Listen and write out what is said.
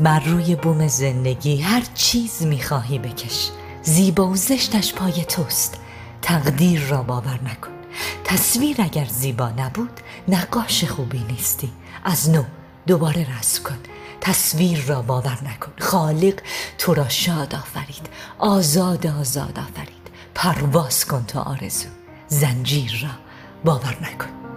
بر روی بوم زندگی هر چیز میخواهی بکش، زیبا و زشتش پای توست. تقدیر را باور نکن. تصویر اگر زیبا نبود نقاش خوبی نیستی. از نو دوباره رسم کن. تصویر را باور نکن. خالق تو را شاد آفرید، آزاد آفرید. پرواز کن تا آرزو. زنجیر را باور نکن.